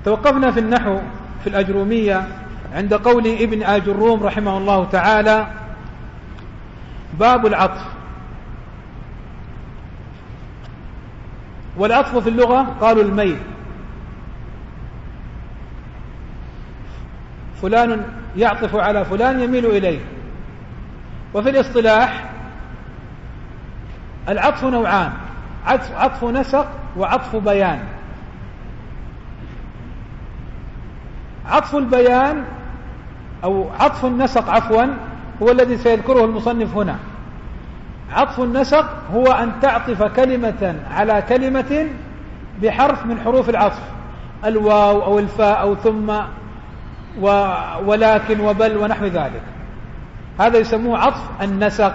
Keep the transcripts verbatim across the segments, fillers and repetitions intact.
توقفنا في النحو في الأجرومية عند قول ابن آجروم رحمه الله تعالى: باب العطف. والعطف في اللغة قالوا الميل، فلان يعطف على فلان يميل إليه. وفي الاصطلاح العطف نوعان: عطف, عطف نسق وعطف بيان. عطف البيان أو عطف النسق عفوا هو الذي سيذكره المصنف هنا. عطف النسق هو أن تعطف كلمة على كلمة بحرف من حروف العطف، الواو أو الفاء أو ثم ولكن وبل ونحو ذلك، هذا يسموه عطف النسق.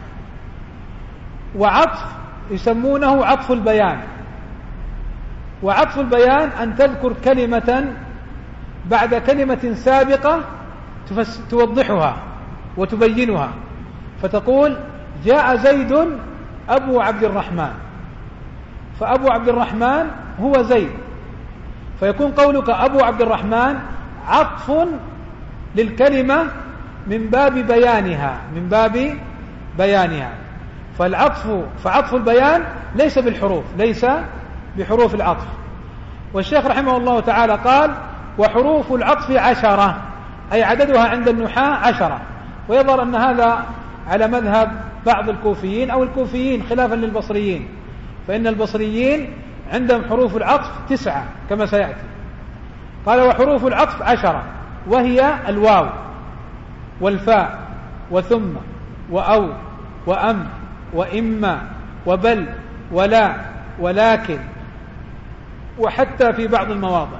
وعطف يسمونه عطف البيان. وعطف البيان أن تذكر كلمة بعد كلمة سابقة توضحها وتبينها، فتقول: جاء زيد أبو عبد الرحمن، فأبو عبد الرحمن هو زيد، فيكون قولك أبو عبد الرحمن عطف للكلمة من باب بيانها من باب بيانها فالعطف فعطف البيان ليس بالحروف ليس بحروف العطف. والشيخ رحمه الله تعالى قال: وحروف العطف عشرة، أي عددها عند النحاة عشرة. ويظهر أن هذا على مذهب بعض الكوفيين أو الكوفيين خلافا للبصريين، فإن البصريين عندهم حروف العطف تسعة كما سيأتي. قال: وحروف العطف عشرة، وهي الواو والفاء وثم وأو وأم وإما وبل ولا ولكن وحتى في بعض المواضع.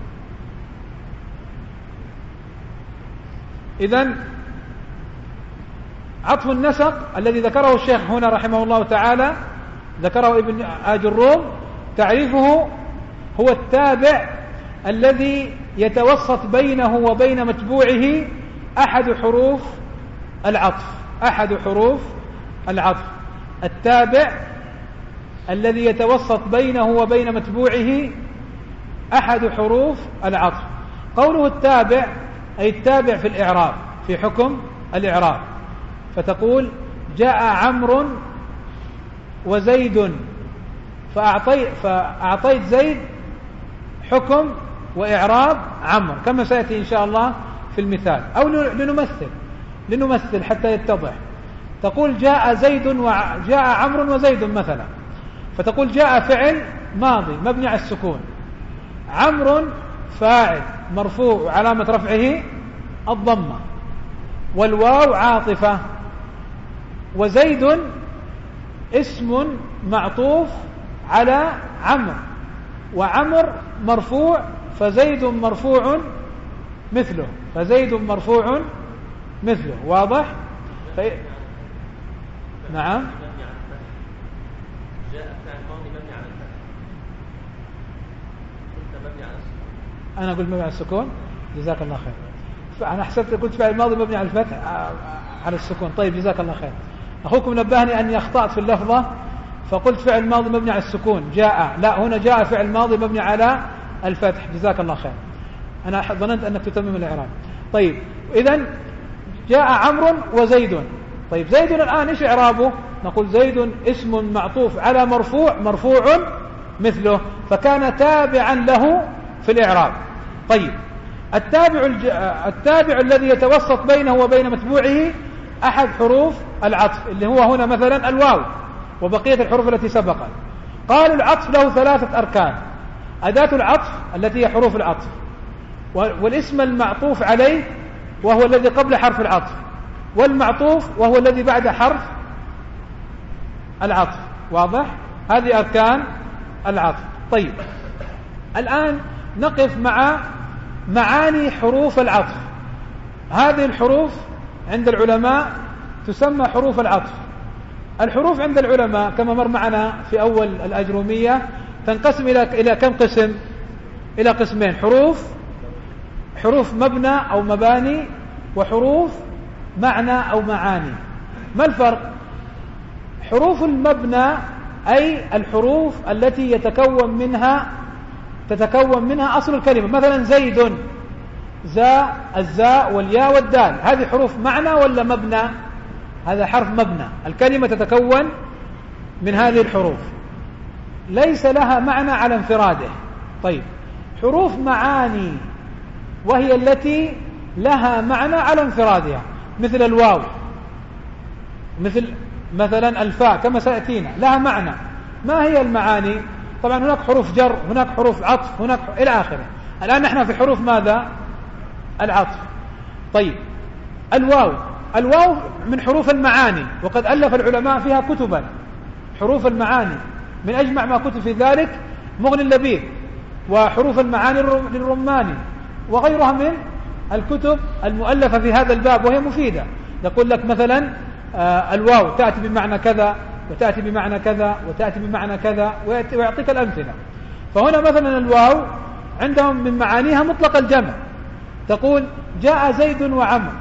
إذن عطف النسق الذي ذكره الشيخ هنا رحمه الله تعالى، ذكره ابن آجروم، تعريفه هو التابع الذي يتوسط بينه وبين متبوعه أحد حروف العطف أحد حروف العطف التابع الذي يتوسط بينه وبين متبوعه أحد حروف العطف. قوله التابع أي التابع في الإعراب، في حكم الإعراب، فتقول: جاء عمرو وزيد، فأعطيت, فأعطيت زيد حكم وإعراب عمرو كما سيأتي إن شاء الله في المثال. أو لنمثل لنمثل حتى يتضح. تقول: جاء زيد وجاء عمرو وزيد مثلا، فتقول: جاء فعل ماضي مبني على السكون، عمرو فاعل مرفوع وعلامة رفعه الضمة، والواو عاطفة، وزيد اسم معطوف على عمرو، وعمر مرفوع، فزيد مرفوع مثله فزيد مرفوع مثله واضح؟ في... نعم. جاء فعل ماضي مبني على الفتح، قلت مبني على السكون. أنا قلت مبني على السكون، جزاك الله خير. أنا حسبت قلت فعل ماضي مبني على الفتح على السكون. طيب جزاك الله خير. أخوكم نبهني أني أخطأت في اللفظة، فقلت فعل ماضي مبني على السكون جاء، لا، هنا جاء فعل ماضي مبني على الفتح. جزاك الله خير، أنا ظننت أنك تتمم الإعراب. طيب إذن جاء عمرو وزيد. طيب زيد الآن إيش إعرابه؟ نقول: زيد اسم معطوف على مرفوع مرفوع مثله، فكان تابعا له في الإعراب. طيب التابع, الج... التابع الذي يتوسط بينه وبين متبوعه أحد حروف العطف اللي هو هنا مثلا الواو وبقية الحروف التي سبقت. قالوا العطف له ثلاثة أركان: أداة العطف التي هي حروف العطف، والاسم المعطوف عليه وهو الذي قبل حرف العطف، والمعطوف وهو الذي بعد حرف العطف. واضح؟ هذه أركان العطف. طيب الآن نقف مع معاني حروف العطف. هذه الحروف عند العلماء تسمى حروف العطف. الحروف عند العلماء كما مر معنا في أول الأجرومية تنقسم إلى إلى كم قسم؟ إلى قسمين: حروف حروف مبنى أو مباني، وحروف معنى أو معاني. ما الفرق؟ حروف المبنى أي الحروف التي يتكون منها تتكون منها أصل الكلمة. مثلا زيد، زاء، الزاء والياء والدال، هذه حروف معنى ولا مبنى؟ هذا حرف مبنى. الكلمة تتكون من هذه الحروف، ليس لها معنى على انفراده. طيب، حروف معاني وهي التي لها معنى على انفرادها، مثل الواو، مثل مثلا الفاء كما سيأتينا لها معنى. ما هي المعاني؟ طبعا هناك حروف جر، هناك حروف عطف، هناك إلى آخره. الآن نحن في حروف ماذا؟ العطف. طيب، الواو، الواو من حروف المعاني، وقد ألف العلماء فيها كتبا. حروف المعاني من أجمع ما كتب في ذلك مغني اللبيب، وحروف المعاني للرماني، وغيرها من الكتب المؤلفة في هذا الباب، وهي مفيدة. يقول لك مثلا آه الواو تأتي بمعنى كذا، وتأتي بمعنى كذا، وتأتي بمعنى كذا، ويعطيك الأمثلة. فهنا مثلا الواو عندهم من معانيها مطلق الجمع. تقول جاء زيد وعمر،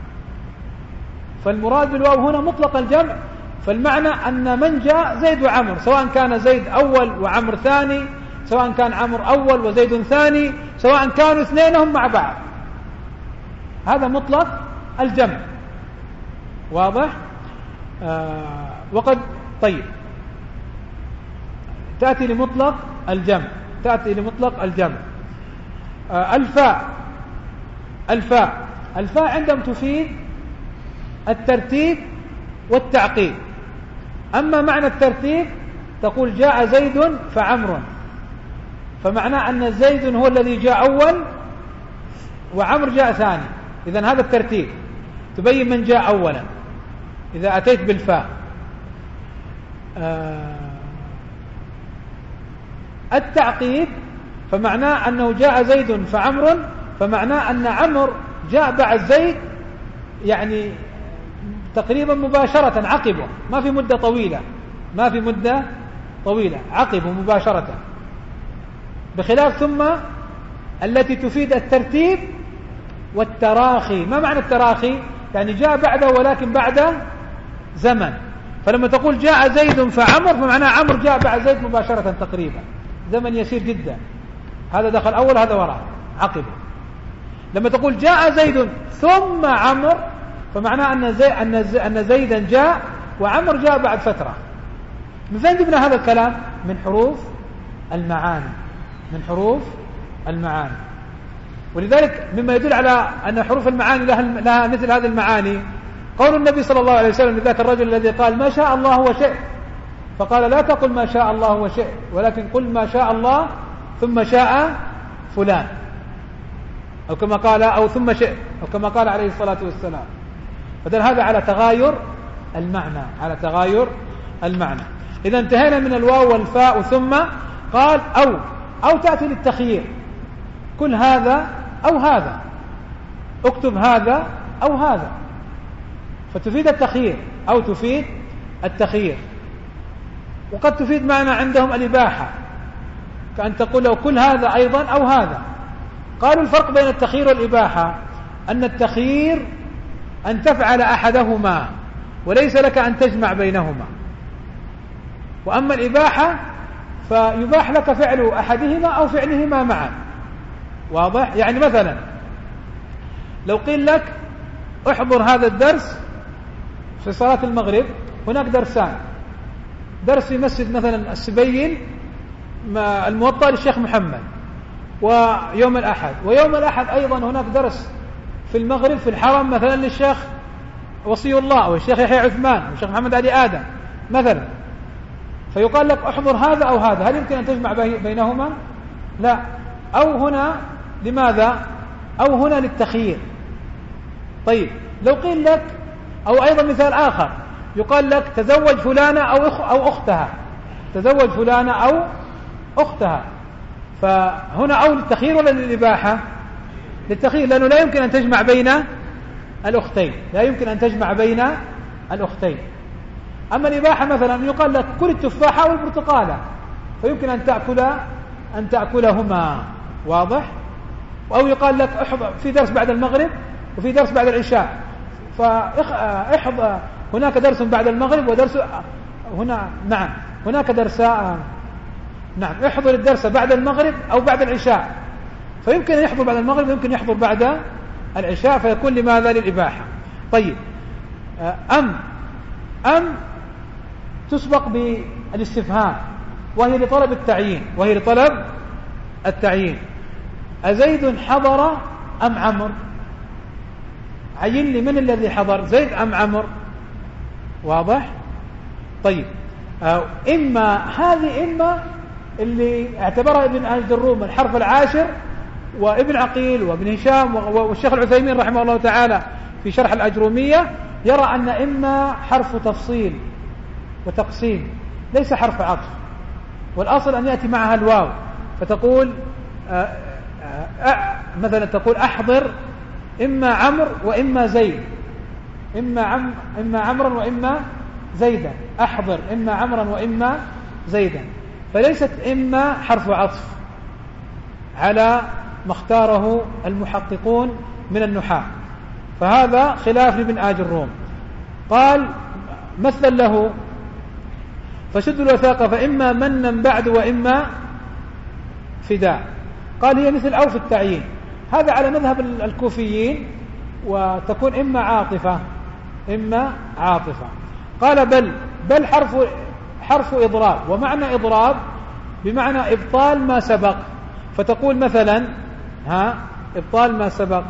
فالمراد بالواو هنا مطلق الجمع، فالمعنى أن من جاء زيد وعمر، سواء كان زيد أول وعمر ثاني، سواء كان عمر أول وزيد ثاني، سواء كانوا اثنينهم مع بعض، هذا مطلق الجمع. واضح؟ آه وقد طيب تأتي لمطلق الجمع، تأتي لمطلق الجمع. آه الفاء، الفاء الفاء عندهم تفيد الترتيب والتعقيب. أما معنى الترتيب تقول جاء زيد فعمر، فمعناه أن زيد هو الذي جاء أول وعمر جاء ثاني، إذن هذا الترتيب، تبين من جاء أولا إذا أتيت بالفاء. آه التعقيب فمعناه أنه جاء زيد فعمر، فمعناه أن عمر جاء بعد زيد، يعني تقريبا مباشرة عقبه، ما في مدة طويلة، ما في مدة طويلة، عقبه مباشرة. بخلاف ثم التي تفيد الترتيب والتراخي. ما معنى التراخي؟ يعني جاء بعده ولكن بعد زمن. فلما تقول جاء زيد فعمر، فمعناه عمر جاء بعد زيد مباشرة تقريبا، زمن يسير جدا، هذا دخل أول هذا وراء عقبه. لما تقول جاء زيد ثم عمر، فمعناه أن, زي أن, زي أن زيدا جاء وعمر جاء بعد فترة. من فين جبنا هذا الكلام؟ من حروف المعاني، من حروف المعاني. ولذلك مما يدل على أن حروف المعاني لها, لها مثل هذه المعاني قول النبي صلى الله عليه وسلم لذاك الرجل الذي قال ما شاء الله وشئت، فقال لا تقل ما شاء الله وشئت، ولكن قل ما شاء الله ثم شاء فلان، أو كما قال أو ثم شئت، أو كما قال عليه الصلاة والسلام. فدل هذا على تغاير المعنى، على تغاير المعنى. إذا انتهينا من الواو والفاء. ثم قال أو أو تأتي للتخيير، كل هذا أو هذا، اكتب هذا أو هذا، فتفيد التخيير أو تفيد التخيير. وقد تفيد معنى عندهم الإباحة، كأن تقول لو كل هذا أيضا أو هذا. قالوا الفرق بين التخيير والإباحة أن التخيير أن تفعل أحدهما وليس لك أن تجمع بينهما، وأما الإباحة فيباح لك فعل أحدهما أو فعلهما معا. واضح؟ يعني مثلا لو قيل لك احضر هذا الدرس في صلاة المغرب، هناك درسان، درس في مسجد مثلا السبيل الموطأ للشيخ محمد ويوم الأحد، ويوم الأحد أيضا هناك درس في المغرب في الحرم مثلا للشيخ وصي الله أو الشيخ يحيى عثمان والشيخ محمد علي آدم مثلا، فيقال لك احضر هذا أو هذا، هل يمكن أن تجمع بينهما؟ لا. أو هنا لماذا؟ أو هنا للتخيير. طيب لو قيل لك، أو أيضا مثال آخر يقال لك تزوج فلانة أو أخ أو أختها، تزوج فلانة أو أختها، فهنا أو للتخيير ولا للإباحة؟ للتخيير، لأنه لا يمكن أن تجمع بين الأختين، لا يمكن أن تجمع بين الأختين. أما الإباحة مثلا يقال لك كل التفاحة أو البرتقالة، فيمكن أن تأكل أن تأكلهما. واضح؟ أو يقال لك احضر في درس بعد المغرب وفي درس بعد العشاء، فاحضر هناك درس بعد المغرب ودرس هنا، نعم هناك درسان نعم احضر الدرس بعد المغرب أو بعد العشاء، فيمكن أن يحضر بعد المغرب ويمكن يحضر بعد العشاء، فيكون لماذا؟ للإباحة. طيب أم أم تسبق بالاستفهام وهي لطلب التعيين، وهي لطلب التعيين. أزيد حضر أم عمر؟ عين لي من الذي حضر، زيد أم عمر؟ واضح؟ طيب إما هذه إما اللي اعتبرها ابن آج الروم الحرف العاشر، وابن عقيل وابن هشام والشيخ العثيمين رحمه الله تعالى في شرح الأجرومية يرى أن إما حرف تفصيل وتقسيم ليس حرف عطف، والأصل أن يأتي معها الواو، فتقول آآ آآ مثلا تقول أحضر إما عمر وإما زيد، إما عم إما عمرا وإما زيدا، أحضر إما عمرا وإما زيدا، فليست إما حرف عطف على ما اختاره المحققون من النحاة، فهذا خلاف لابن آج الروم. قال مثلا له فشد الوثاقة فإما منا بعد وإما فداء، قال هي مثل أو في التعيين، هذا على مذهب الكوفيين، وتكون إما عاطفة إما عاطفة. قال بل بل حرف حرف إضراب، ومعنى إضراب بمعنى إبطال ما سبق، فتقول مثلا ها إبطال ما سبق،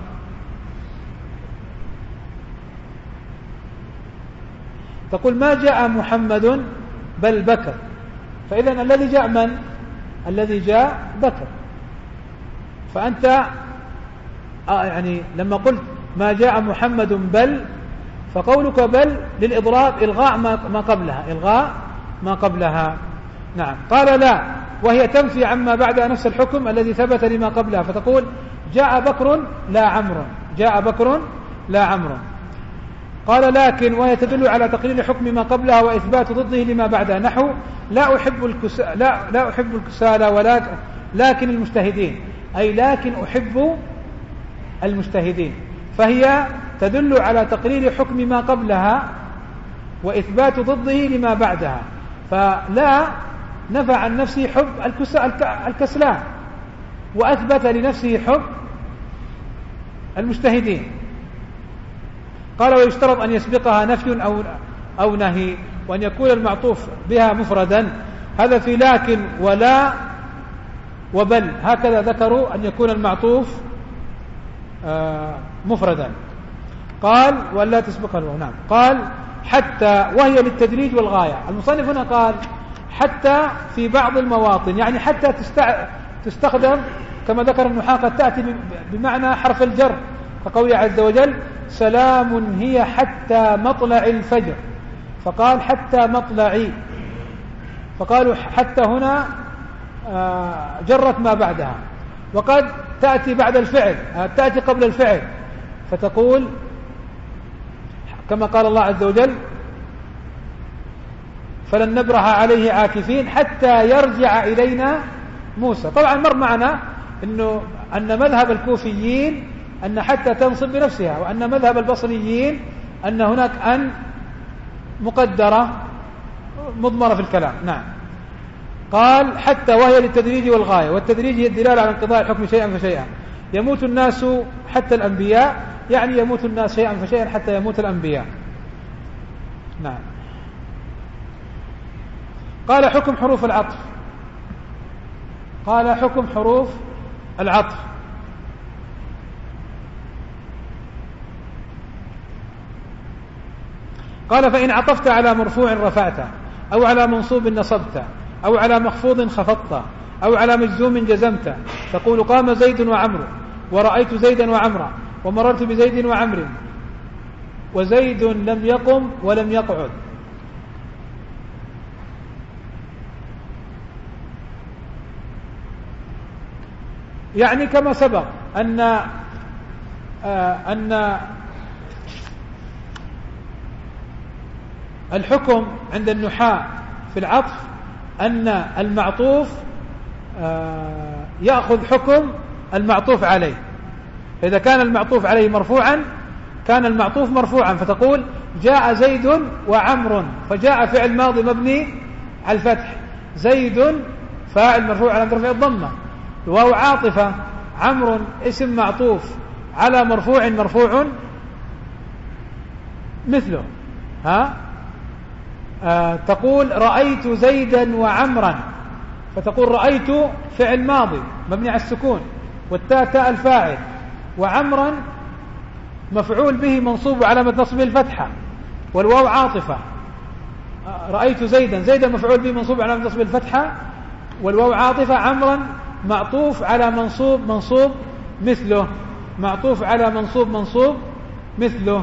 تقول ما جاء محمد بل بكر، فإذا الذي جاء من؟ الذي جاء بكر، فأنت آه يعني لما قلت ما جاء محمد بل، فقولك بل للإضراب إلغاء ما قبلها، إلغاء ما قبلها. نعم. قال لا، وهي تنفي عما بعد نفس الحكم الذي ثبت لما قبلها، فتقول جاء بكر لا عمرو، جاء بكر لا عمرو. قال لكن وهي تدل على تقليل حكم ما قبلها وإثبات ضده لما بعدها، نحو لا أحب الكسا لا لا أحب الكسالى ولكن لكن المجتهدين، أي لكن أحب المجتهدين، فهي تدل على تقليل حكم ما قبلها وإثبات ضده لما بعدها، فلا نفى عن نفسه حب الكسلان وأثبت لنفسه حب المجتهدين. قال ويشترط أن يسبقها نفي أو أو نهي، وأن يكون المعطوف بها مفردا، هذا في لكن ولا وبل، هكذا ذكروا أن يكون المعطوف آه مفردا. قال ولا تسبقها الواو. نعم. قال حتى وهي للتدريج والغاية، المصنف هنا قال حتى في بعض المواطن، يعني حتى تستع... تستخدم كما ذكر النحاة، قد تأتي بمعنى حرف الجر، كقوله عز وجل سلام هي حتى مطلع الفجر، فقال حتى مطلعي، فقالوا حتى هنا جرت ما بعدها. وقد تأتي بعد الفعل، تأتي قبل الفعل، فتقول كما قال الله عز وجل فلن نبرح عليه عاكفين حتى يرجع إلينا موسى. طبعا مر معنا إنه أن مذهب الكوفيين أن حتى تنصب بنفسها، وأن مذهب البصريين أن هناك أن مقدرة مضمرة في الكلام. نعم. قال حتى وهي للتدريج والغاية، والتدريج هي الدلالة على انقضاء الحكم شيئا فشيئا، يموت الناس حتى الأنبياء، يعني يموت الناس شيئا فشيئا حتى يموت الأنبياء. نعم. قال حكم حروف العطف، قال حكم حروف العطف. قال فإن عطفت على مرفوع رفعت، أو على منصوب نصبت، أو على مخفوض خفضت، أو على مجزوم جزمت، تقول قام زيد وعمرو، ورأيت زيدا وعمرا، ومررت بزيد وعمر، وزيد لم يقم ولم يقعد. يعني كما سبق أن آه أن الحكم عند النحاة في العطف أن المعطوف آه يأخذ حكم المعطوف عليه، إذا كان المعطوف عليه مرفوعا كان المعطوف مرفوعا، فتقول جاء زيد وعمر، فجاء فعل ماضي مبني على الفتح، زيد فاعل مرفوع على رفع الضمة. الواو عاطفة، عمرو اسم معطوف على مرفوع مرفوع مثله. ها آه تقول رأيت زيدا وعمرا، فتقول رأيت فعل ماضي مبني على السكون، والتاء تاء الفاعل، وعمرا مفعول به منصوب علامة نصبه الفتحة، والواو عاطفة. رأيت زيدا، زيدا مفعول به منصوب علامة نصبه الفتحة، والواو عاطفة. عمرا معطوف على منصوب منصوب مثله، معطوف على منصوب منصوب مثله،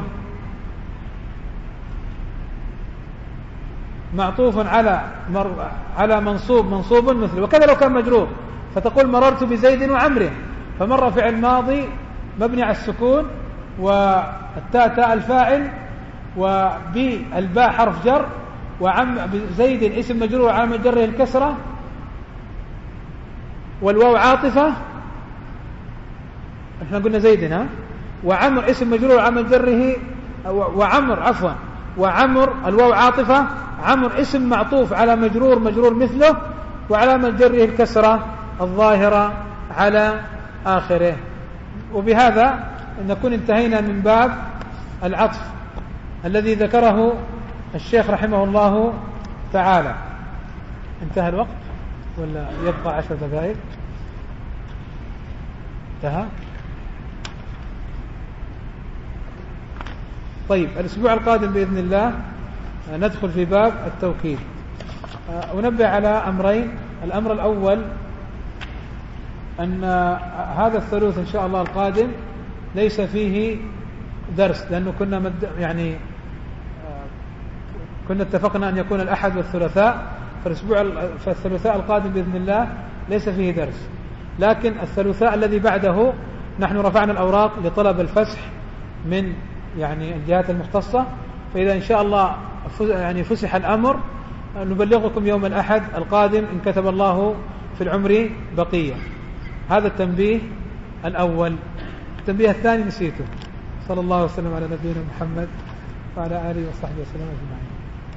معطوف على مر... على منصوب منصوب مثله. وكذا لو كان مجرور فتقول مررت بزيد وعمره، فمر فعل ماضي مبني على السكون، والتاء تاء الفاعل، وبالباء حرف جر، وعم زيد اسم مجرور على جره الكسرة، والواو عاطفة. احنا قلنا زيد ها، وعمر اسم مجرور على جره، وعمر عفوا وعمر الواو عاطفة، عمر اسم معطوف على مجرور مجرور مثله، وعلامة جره الكسرة الظاهرة على آخره. وبهذا نكون انتهينا من باب العطف الذي ذكره الشيخ رحمه الله تعالى. انتهى الوقت ولا يبقى عشر دقائق؟ انتهى. طيب الأسبوع القادم بإذن الله ندخل في باب التوكيد. أنبه على أمرين. الأمر الأول أن هذا الثلوث إن شاء الله القادم ليس فيه درس، لأنه كنا مد يعني كنا اتفقنا أن يكون الأحد والثلاثاء، فالأسبوع فالثلاثاء القادم بإذن الله ليس فيه درس. لكن الثلاثاء الذي بعده نحن رفعنا الأوراق لطلب الفسح من يعني الجهات المختصة، فإذا إن شاء الله يعني فسح الأمر نبلغكم يوم الأحد القادم إن كتب الله في العمر بقية. هذا التنبيه الأول. التنبيه الثاني نسيته. صلى الله وسلم على نبينا محمد وعلى آله وصحبه وسلم أجمعين.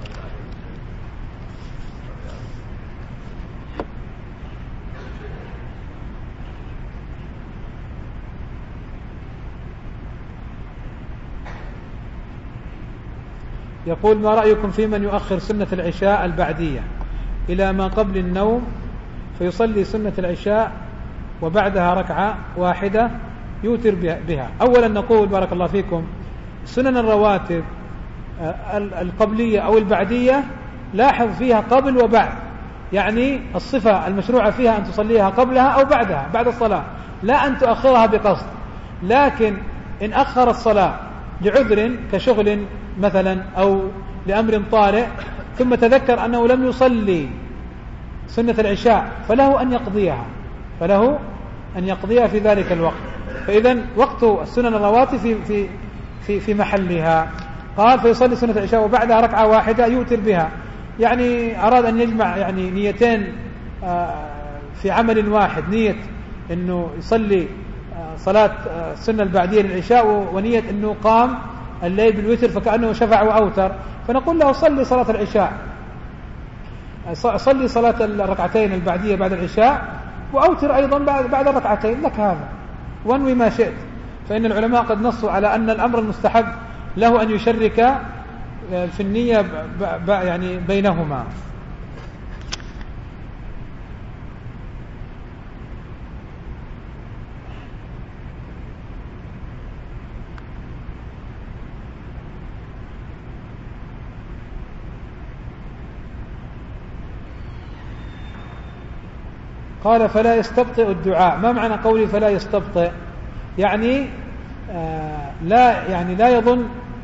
يقول ما رأيكم في من يؤخر سنة العشاء البعدية إلى ما قبل النوم فيصلي سنة العشاء وبعدها ركعة واحدة يوتر بها؟ أولا نقول بارك الله فيكم سنن الرواتب القبلية أو البعدية لاحظ فيها قبل وبعد، يعني الصفة المشروعة فيها أن تصليها قبلها أو بعدها بعد الصلاة، لا أن تؤخرها بقصد. لكن إن أخر الصلاة لعذر كشغل مثلا أو لأمر طارئ ثم تذكر أنه لم يصلي سنة العشاء فله أن يقضيها، فله أن يقضيها في ذلك الوقت. فإذا وقت السنن الرواتب في في في في محلها. قال فيصلي سنة العشاء وبعدها ركعة واحدة يوتر بها، يعني أراد أن يجمع يعني نيتين في عمل واحد، نية أنه يصلي صلاة السنة البعدية للعشاء ونية أنه قام الليل بالوتر فكأنه شفع وأوتر، فنقول له صلي صلاة العشاء، صلي صلاة الركعتين البعدية بعد العشاء وأوتر أيضا بعد الركعتين، لك هذا وانوي ما شئت. فإن العلماء قد نصوا على أن الأمر المستحب له أن يشرك في النية يعني بينهما. قال فلا يستبطئ الدعاء. ما معنى قولي فلا يستبطئ؟ يعني آه لا يعني لا يظن،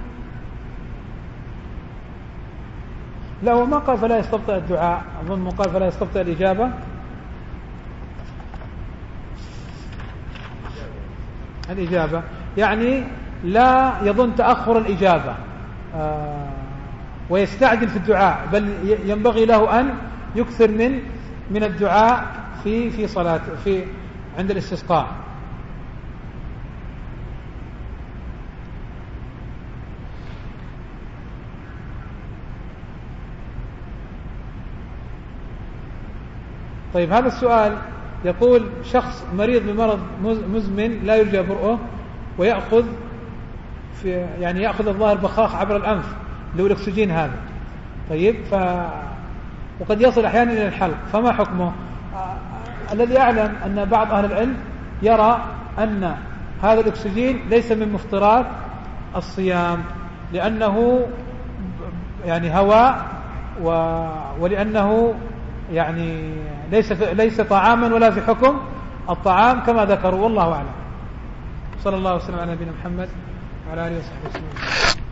لا هو ما قال فلا يستبطئ الدعاء، أظن قال فلا يستبطئ الإجابة. الإجابة يعني لا يظن تأخر الإجابة آه ويستعجل في الدعاء، بل ينبغي له أن يكثر من من الدعاء في في صلاة في عند الاستسقاء. طيب هذا السؤال يقول شخص مريض بمرض مزمن لا يرجى برؤه ويأخذ في يعني يأخذ الظاهر بخاخ عبر الأنف اللي هو الأكسجين هذا. طيب ف وقد يصل أحيانا إلى الحلق، فما حكمه؟ الذي أعلم أن بعض أهل العلم يرى أن هذا الأكسجين ليس من مفطرات الصيام، لأنه يعني هواء و... ولأنه يعني ليس في... ليس طعاما ولا في حكم الطعام كما ذكروا، والله أعلم. صلى الله وسلم على نبينا محمد وعلى آله وصحبه وسلم.